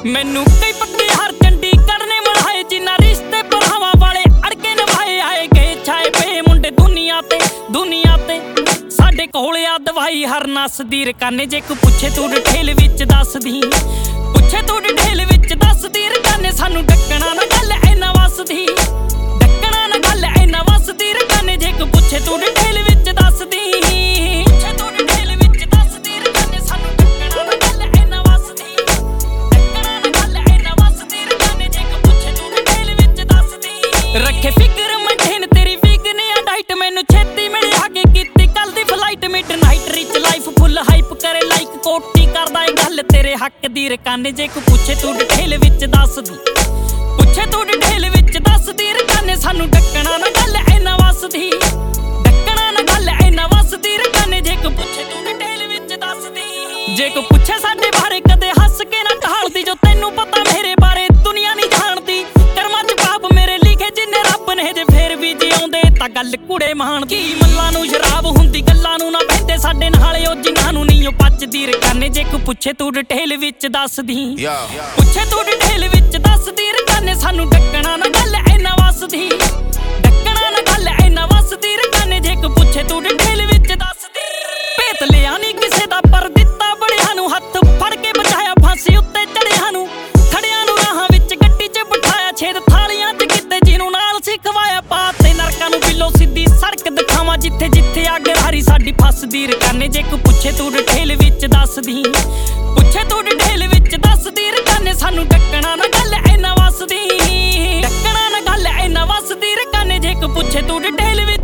मैनू कई पक्के हर चंडी करने मढ़ाए जिन्ना रिश्ते भरावां वाले अड़के निभाए आए गए छाए पे मुंडे दुनिया ते साडे कोल आ दवाई हर नस दी रकाने जे कोई पुछे तू डिटेल विच दस दी पुछे तू डिटेल विच दस दी रकाने सानू डकना ना गल इन्ना वसदी डकना ना गल इन्ना वसदी रकाने जे कोई पुछे तू डिटेल विच दस दी पुछे तू डिटेल विच दस दी रकाने सानू डकना ना गल इन्ना वसदी डकना ना गल इन्ना वसदी रकाने जे कोई पुछे तू डिटेल विच दस दी रखे फिकर मंठेन तेरी वीगने आ डाइट मैनू छेती मिले आगे कीती कल दी flight midnight rich life full hype करे लाइक कोटी करदा ए गल तेरे हक दी रकाने जे कोई पुछे तू डिटेल विच दस दी पुछे तू डिटेल विच दस दी रकाने सानू डकना ना गल इन्ना वसदी डकना ना गल इन्ना वसदी रकाने जे कोई पुछे तू डिटेल विच दस दी जे कोई पुछे साडे बारे कदे हस के ना ढालदी जो तैनू पता मेरे बारे दुनिया नहीं जानदी करमां च पाप मेरे लिखे जिन्ने रब ने जे फेर भी जिउंदे तां गल कुड़े महान की मल्लां नू शराब हुंदी गल्लां नू ना बहिंदे साडे नाल ओ जिन्हां नू नहीं ओ पचदी रकाने जे कोई पुछे तू डिटेल विच दस दी पुछे तू डिटेल विच दस दी रकाने सानू डकना ना गल इन्ना वसदी डकना ना गल इन्ना वसदी रकाने जे कोई पुछे तू डिटेल विच दस दी भेत लिया नहीं किसे दा पर दित्ता बड़ियां नू हत्थ फड़ के बचाया फांसी उत्ते चढ़ियां नू खड़ियां नू राहां विच गड्डी च बिठाया छेद थालियां च किते जिन्नू नाल सिखवाया पाते नरकां नू बिलो सीधी सड़क दिखावां जिथे जिथे अग हारी साडी फसदी रकाने जे कोई पुछे तू डिटेल विच दस दी पुछे तू डिटेल विच दस दी रकाने सानू डकना ना गल इन्ना वसदी डकना ना गल इन्ना वसदी रकाने जे कोई पुछे तू डिटेल